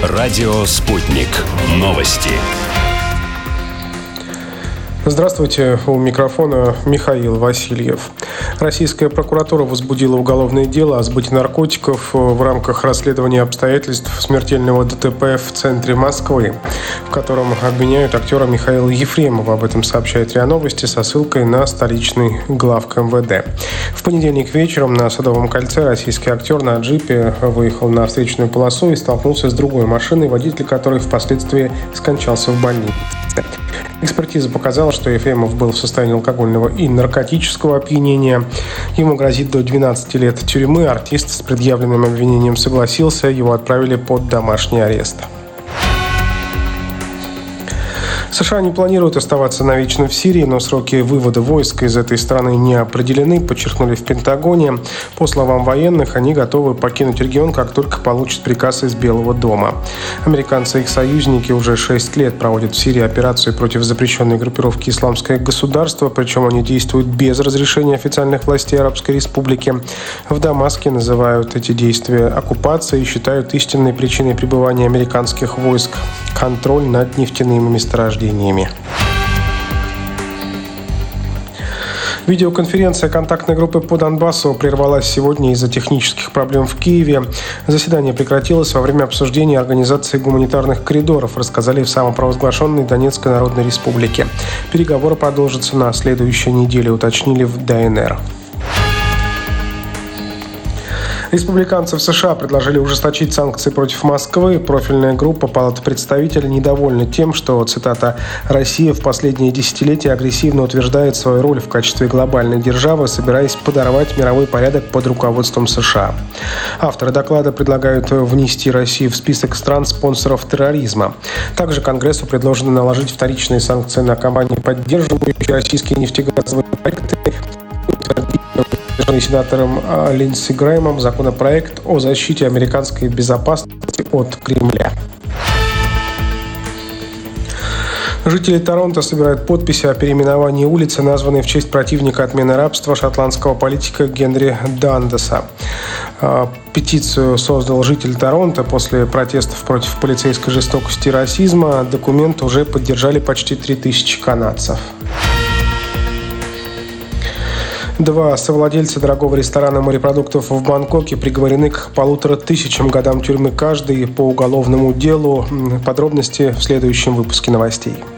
Радио «Спутник». Новости. Здравствуйте, у микрофона Михаил Васильев. Российская прокуратура возбудила уголовное дело о сбыте наркотиков в рамках расследования обстоятельств смертельного ДТП в центре Москвы, в котором обвиняют актера Михаила Ефремова. Об этом сообщает РИА Новости со ссылкой на столичный главк МВД. В понедельник вечером на Садовом кольце российский актер на джипе выехал на встречную полосу и столкнулся с другой машиной, водитель которой впоследствии скончался в больнице. Экспертиза показала, что Ефремов был в состоянии алкогольного и наркотического опьянения. Ему грозит до 12 лет тюрьмы. Артист с предъявленным обвинением согласился. Его отправили под домашний арест. США не планируют оставаться навечно в Сирии, но сроки вывода войск из этой страны не определены, подчеркнули в Пентагоне. По словам военных, они готовы покинуть регион, как только получат приказ из Белого дома. Американцы и их союзники уже 6 лет проводят в Сирии операцию против запрещенной группировки «Исламское государство», причем они действуют без разрешения официальных властей Арабской Республики. В Дамаске называют эти действия оккупацией и считают истинной причиной пребывания американских войск контроль над нефтяными месторождениями. Видеоконференция контактной группы по Донбассу прервалась сегодня из-за технических проблем в Киеве. Заседание прекратилось во время обсуждения организации гуманитарных коридоров, рассказали в самопровозглашенной Донецкой Народной Республике. Переговоры продолжатся на следующей неделе, уточнили в ДНР. Республиканцы в США предложили ужесточить санкции против Москвы. Профильная группа Палаты представителей недовольна тем, что, цитата, «Россия в последние десятилетия агрессивно утверждает свою роль в качестве глобальной державы, собираясь подорвать мировой порядок под руководством США». Авторы доклада предлагают внести Россию в список стран-спонсоров терроризма. Также Конгрессу предложено наложить вторичные санкции на компании, поддерживающие российские нефтегазовые проекты, сенатором Линдси Грэхэмом законопроект о защите американской безопасности от Кремля. Жители Торонто собирают подписи о переименовании улицы, названной в честь противника отмены рабства шотландского политика Генри Дандеса. Петицию создал житель Торонто после протестов против полицейской жестокости и расизма. Документ уже поддержали почти 3000 канадцев. 2 совладельца дорогого ресторана морепродуктов в Бангкоке приговорены к 1500 годам тюрьмы каждый по уголовному делу. Подробности в следующем выпуске новостей.